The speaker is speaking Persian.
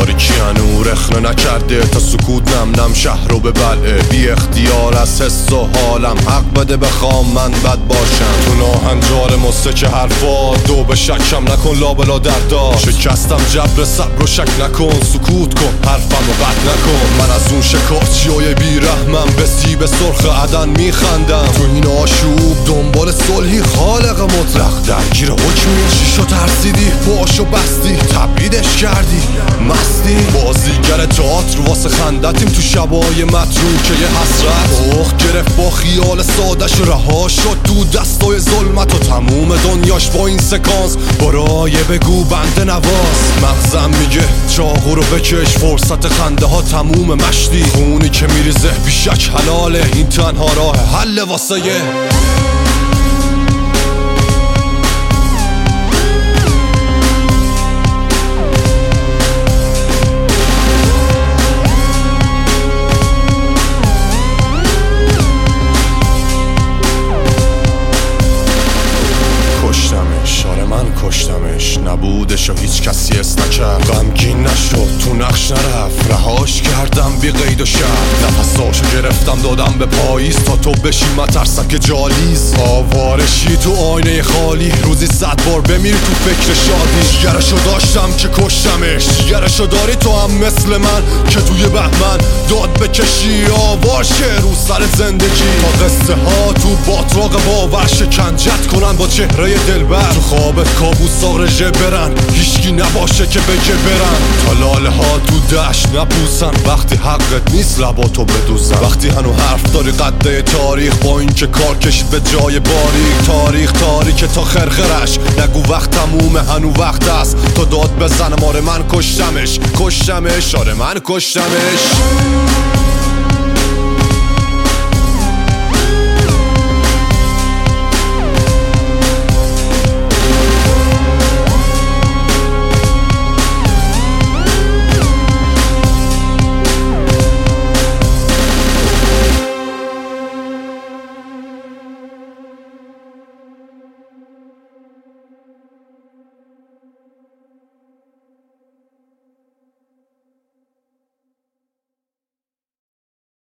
تاریکی هنو رخنه نکرده تا سکوت نم نم شهر رو به بلعه. بی اختیار از حس و حالم حق بده بخوام من بد باشم. تو ناهنجار مستک حرفا دو به شکم نکن لابلا دردا. شکستم جبر صبر و شک نکن سکوت کن حرفم رو قطع نکن. من از اون شکارچیای بیرحمم به سیب سرخ عدن میخندم. تو این آشوب دنبال صلحی خالق مطلق درگیر حکمی. چیشو ترسیدی باشو بستی تبعیدش کردی مستی. بازیگر تئاتر واسه خندتیم تو شبای متروکه یه حسرت. اوخ گرفت با خیال سادش رها شد تو دستای ظلمت و تموم دنیاش با این سکانس. برای بگو بنده نواز مغزم میگه چاقو رو بکش فرصت خنده ها تموم مشتی. خونی که میریزه بیشک حلاله این تنها راه حل واسه یه کشتمش نبودش و هیچ کسی است نکرد. غمگین نشد تو نقش نرفت رهاش کردم بی قید و شرط. نفساشو گرفتم دادم به پاییز تا تو بشی مترسک جالیز. آوارشی تو آینه خالی روزی 100 بار بمیر تو فکر شادی. جگرشو داشتم که کشتمش جگرشو داری تو هم مثل من که توی بهمن داد بکشی آوارشه رو سر زندگی. تا قصه ها تو باطراق باور شکنجت کنن با چهره دلبر. تو خوابت کابوسا رژه برن هیچکی نباشه که بگه برن. تا لاله ها تو دشت نبوسن وقتی حقت نیست لباتو بدوزن. وقتی هنو حرف داری قده تاریخ با این که کار کشید به جای باریک. تاریخ تاریکه تا خرخرش نگو وقت تمومه هنو وقت است تا داد بزنم. آره من کشتمش آره من کشتمش.